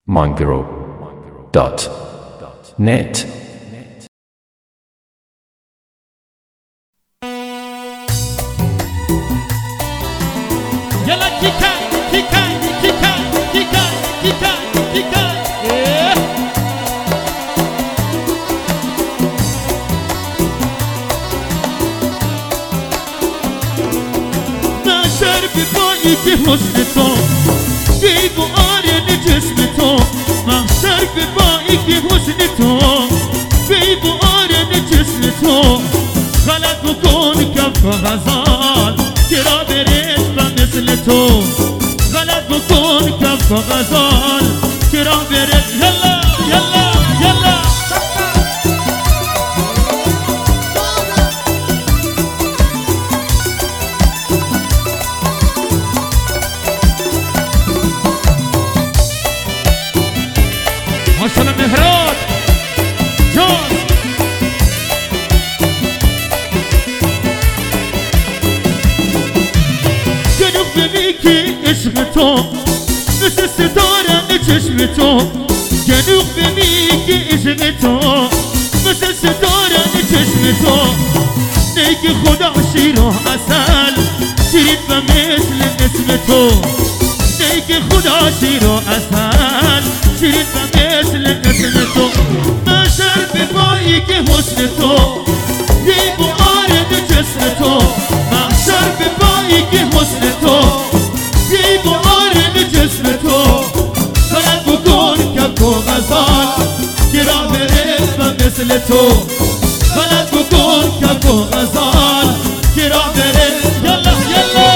mangro.net. Yalla kika kika kika kika kika kika نشر بپایی که حسن تو دیو آرین جسم تو محشر بپایی که حسن تو دیو آرین جسم تو غلط بکن کف و غزال کرا برسم مثل تو غلط بکن کف و غزال کرا برسم یلا یلا یلا ماشاءالله مهراد جان جنوب بمیکی عشق تو مثل ستاره چشم تو جنوب بمیکی عشق تو مثل ستاره چشم تو نیک خدا شیر و عسل شیرین و مثل اسم تو نیک خدا شیر و عسل شیرین و مثل اسم تو محشر بپایی که حسن تو دیو آرد جسم تو محشر بپایی که حسن تو دیو آرد جسم تو غلط بکن کف و غزال گرا برسم مثل تو غلط بکن کف و غزال گرا برسم یلا یلا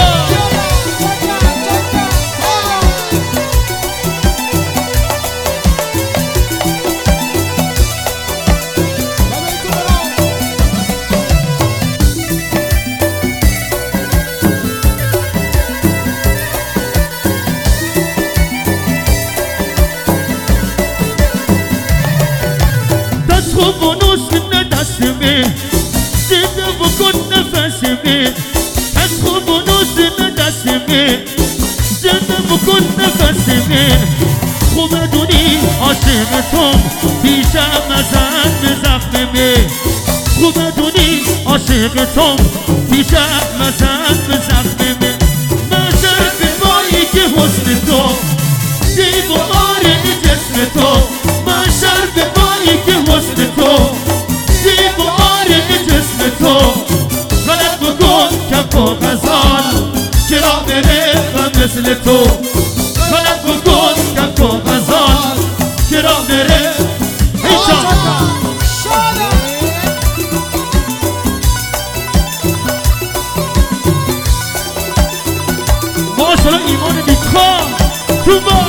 خوب و نوشن دستمه زنده بکن نفسمه از خوب و نوشن دستمه زنده بکن نفسمه خوب دونی عاشق توم پیشم ازن به زخمه خوب دونی عاشق توم پیشم ازن به زخمه محشر بپایی که حسن تو دیو آرد جسم تو محشر بپایی که حسن تو دیو آرد جسم تو غلط بکن کف و غزال چرا برسم مثل تو غلط بکن کف و غزال چرا برسم ماشاءالله ایمان بیخواه تو با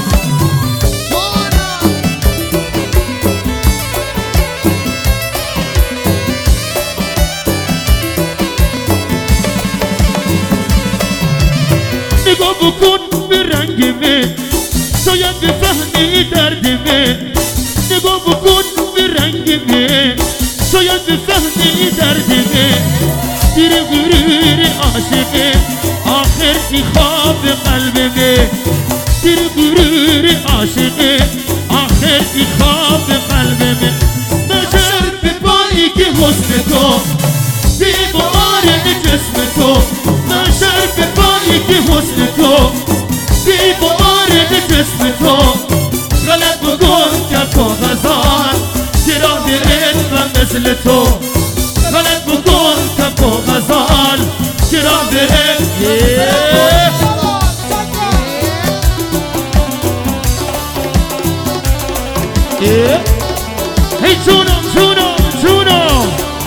نگاه بکن به رنگمه شاید بفهمی دردمه نگاه بکن به رنگمه شاید بفهمی دردمه دیر غرور عاشقه آخر ای خواب قلبمه دیر غرور عاشقه آخر ای خواب قلبمه محشر بپایی که حسن تو دیو آرد جسم تو محشر بپایی که حسن تو دیو آرد جسم تو غلط بکن کف و غزال چرا برسم مثل تو غلط بکن کف و غزال چرا برسم هی جونم جونم جونم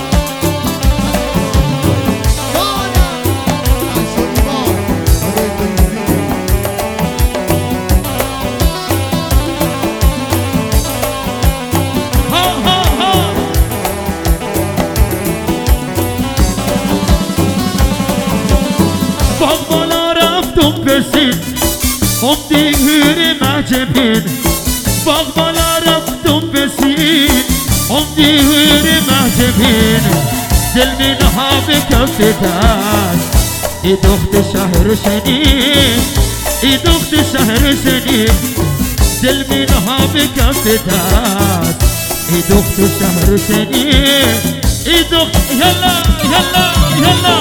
باغ بالا رفتم برسید امدی هور محجبین باغ بالا رفتم برسید امدی هور محجبین دل منها به کف دست ای دخت شهر شنید ای دخت شهر شنید دل منها بكف دست ای دختر شهر شنی ای دختر یلا یلا یلا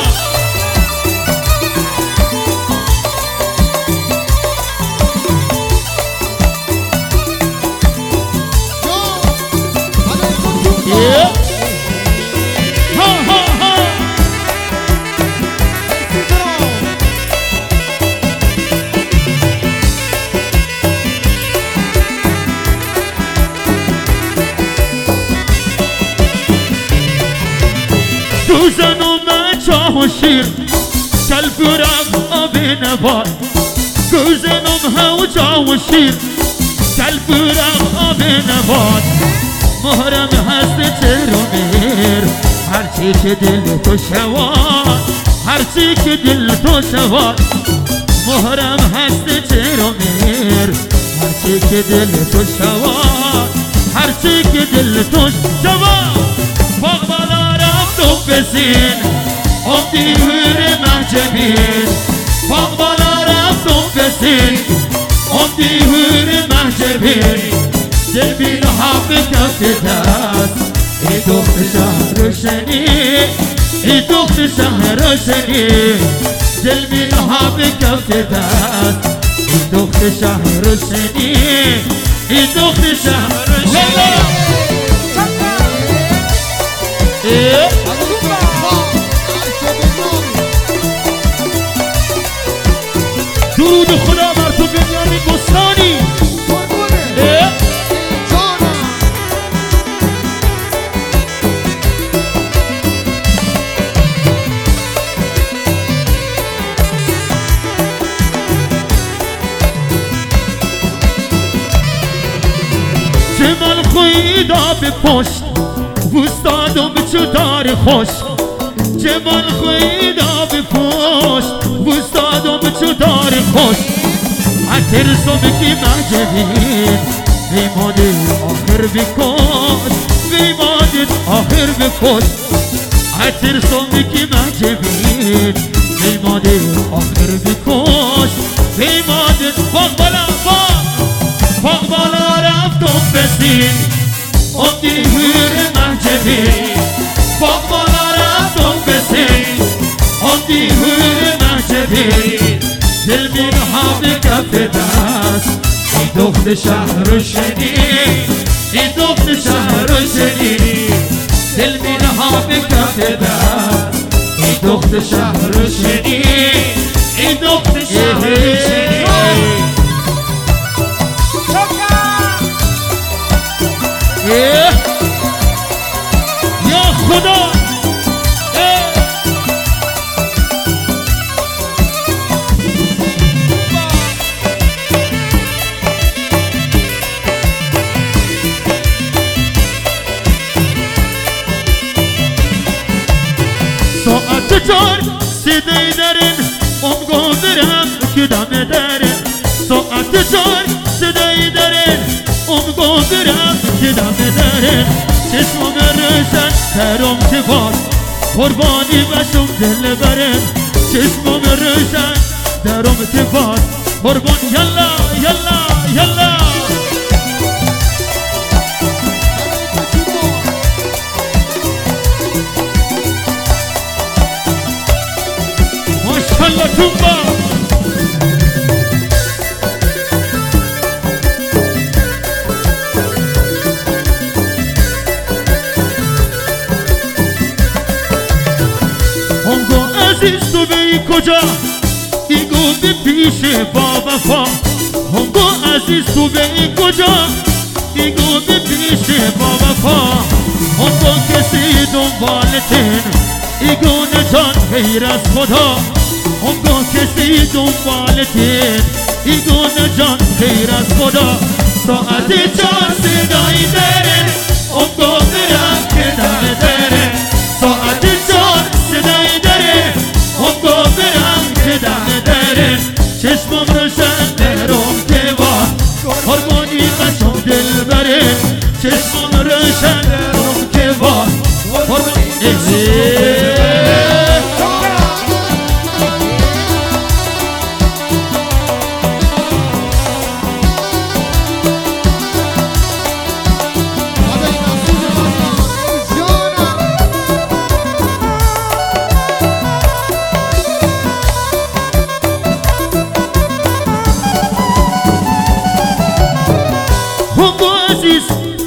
دوزن و مچاه و شیر کل فرق آب نبات گوزنم هوجا و شیر کل فرق آب نبات مهرم هست چرمیر هرچی که دل تو شواد هرچی که دل تو شواد مهرم هست چرمیر هرچی که دل تو شواد هرچی که دل تو شواد باغ بالا رفتم بزین امدی هور محجبین باغ بالا رفتم بزین امدی هور محجبین دل بین حب کف دست ای دختر شهر شنی ای دختر شهر شنی دل بین حب کف دست ای دختر شهر شنی ای دختر شهر شنی درود خدا بر تو بنیامین بستانی جمال خویدا به پشت وستادم چو دار خوش جمال خویدا به پشت وستادم چو دار خوش اترسم که مجبین بیماده آخر بکش بیماده آخر بکش اترسم که مجبین بیماده آخر بکش بیماده باغ بالا باغ بالا رفتم بسین امدی هور محجبین باغ بالا رفتم بسین امدی هور محجبین دل بین حب کف دست ای دختر شهر شنی ای دختر شهر شنی دل بین حب کف دست ای دختر شهر شنی ای دختر شهر شنی یا خدا ساعت چار صدای درن امگو برم که دم درن ساعت چار صدای درن امگو برم که دم درن چشمم روشن درم که باد قربانی بشم دل برن چشمم روشن درم که باد قربان یلا یلا یلا ماشالله توبا عزیز تو بی کجا ایگو به پیش با وفا هنگو عزیز تو بی کجا ایگو به پیش با وفا هنگو کسی دنبالتن ایگو نجات غیر از خدا هنگو کسی دنبالتن ایگو نجات غیر از خدا ساعت چار صدایی داره هنگو برم که دم داره ساعت چار صدایی داره هنگو برم که دم داره چشمم روشن درم که با قربانی قشم دل بره چشمم روشن درم که با قربانی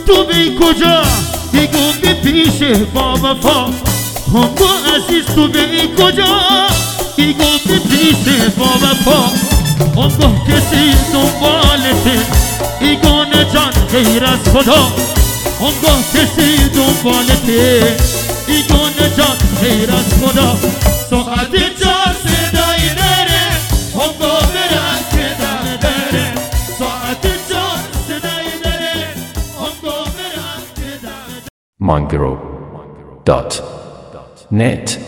تو بی کجا بگو به پیش با وفا هنگو عزیز تو بی کجا بگو به پیش با وفا هنگو کسی دنبالته ایگونه جان غیر از خدا هنگو کسی دنبالته ایگونه جان غیر از خدا ساعت جان صدای داره هنگو برن که داره ساعت جان صدای داره هنگو برن که داره Mongro.net